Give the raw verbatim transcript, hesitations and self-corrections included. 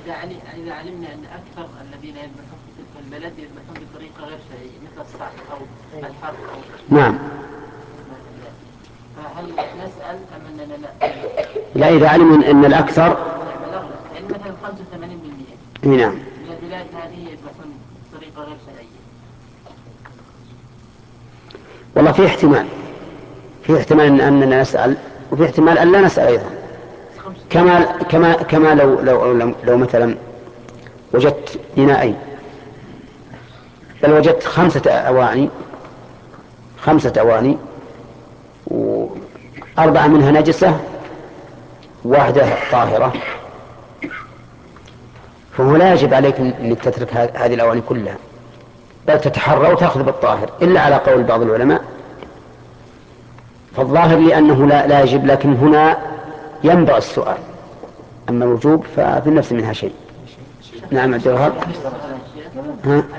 إذا علي إذا علمنا أن أكثر الذين يذبحون في تلك البلد يذبحون بطريقة غير شرعية مثل الصحن أو الحرق أو نعم. فهل نسأل أم أننا لا؟ لا، إذا علموا أن الأكثر يعني مثلا خمسة وثمانين بالمئة نعم من البلاد هذه يذبحون بطريقة غير شرعية. والله في احتمال في احتمال أننا نسأل، وفي احتمال أن لا نسأل أيضا. كما كما كما لو لو لو, لو مثلا وجدت إناءين، بل وجدت خمسة أواني خمسة أواني وأربعة منها نجسة واحدة طاهرة، فهو لا يجب عليك أنك تترك هذه الأواني كلها، بل تتحرى وتأخذ بالطاهر، إلا على قول بعض العلماء. فالظاهر لأنه لا, لا يجب، لكن هنا ينبغي السؤال، أما الوجوب ففي النفس منها شيء. نعم عبد الوهاب.